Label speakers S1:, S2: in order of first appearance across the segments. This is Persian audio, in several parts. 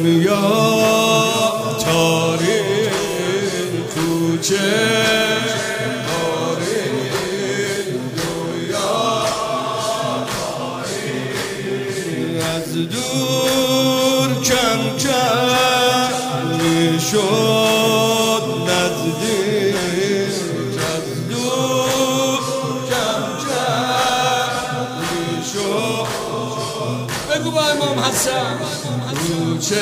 S1: دنیا تاریک کوچه از دور کم کم میشد نزدیک از دور کم کم میشد بگو با امام حسن کوچه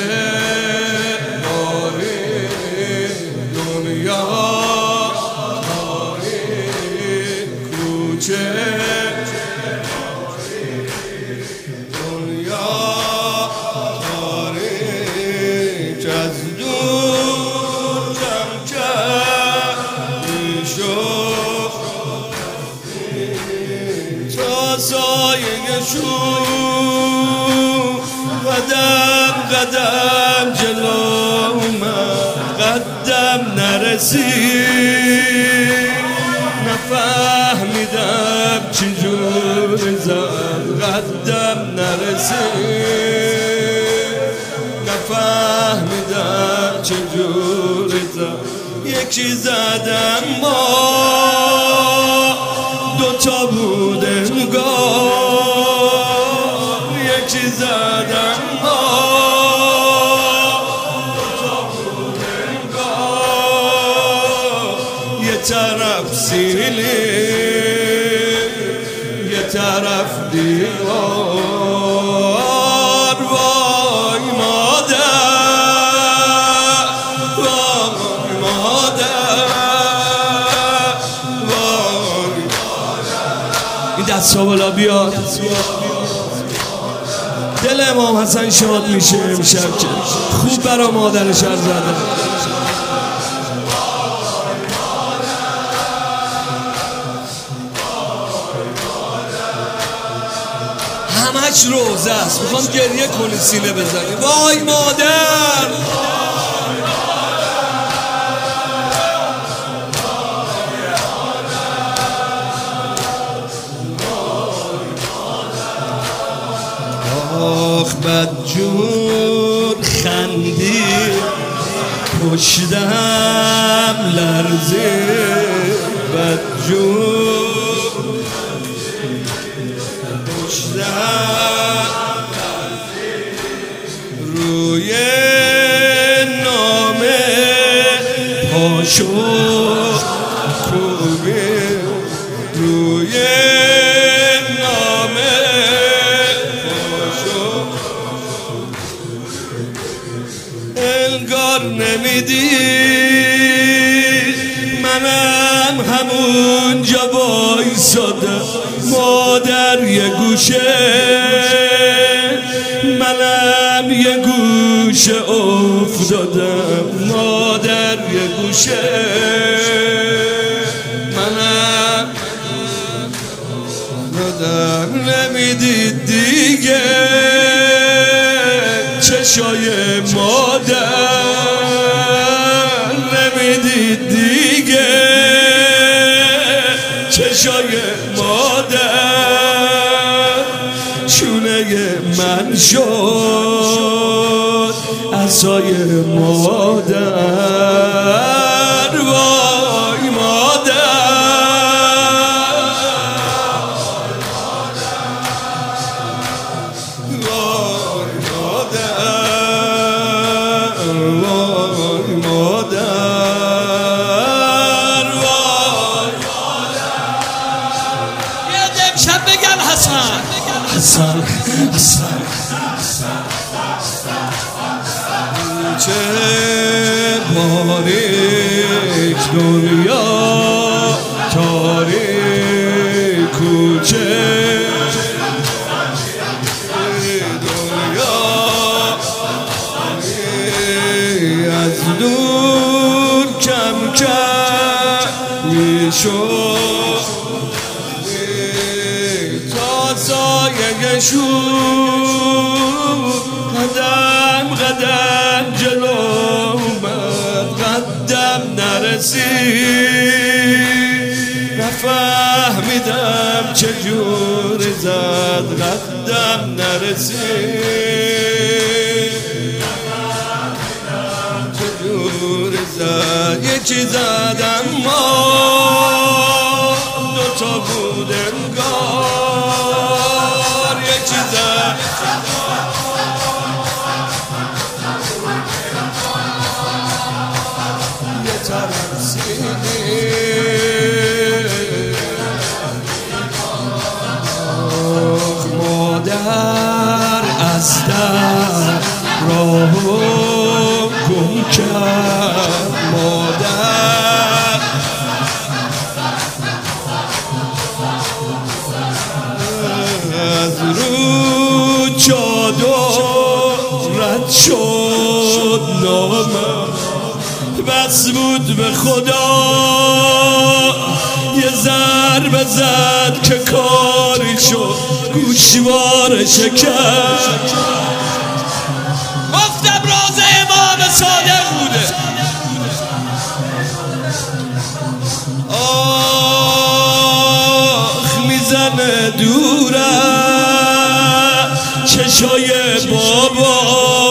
S1: باری دنیا تاریک کوچه از دور کم کم میشد تا سایه‌شون قدم قدم جلو من قدم نرسید نفهمیدم چجور زد قدم نرسید نفهمیدم چجور زد یکی زدم ما دوتا بود انگار یکی زدم ما دوتا بود انگار یه طرف سیلی یه طرف دیوار وای مادر وای مادر وای این دستا بالا بیاد دل امام حسن شاد میشه امشب که خوب برا مادرش عرض زده همش روزه است میخوام گریه کنی سینه بزنی وای مادر آخ بدجور خندی پشتم لرزید بدجور پشتم روی نامه پاشو خوبی روی نامه انگار نمیدید منم همونجا وایسادم مادر یه گوشه منم یه گوشه افتادم مادر یه گوشه منم افتادم نمیدید دیگه چشای مادر نمیدید دیگه چشای مادر چونه من شد عصای مادر وای مادر حسن حسن چه باریک دنیا تاریک کوچه دنیا از دور کم کم میشد سایه‌شون قدم قدم جلو اومد قدم نرسید نفهمیدم چجور زد قدم نرسید یکی زدم ما دوتا بود انگار یکی زد یه ترسیدی مادر از در راهو گم کرد مادر از رو چادر رد شد نامم بس بود به خدا یه ضربه زد که کاری شد گوشوار شکر گفتم راز امام صادق بوده آخ میزنه دورم چشای بابا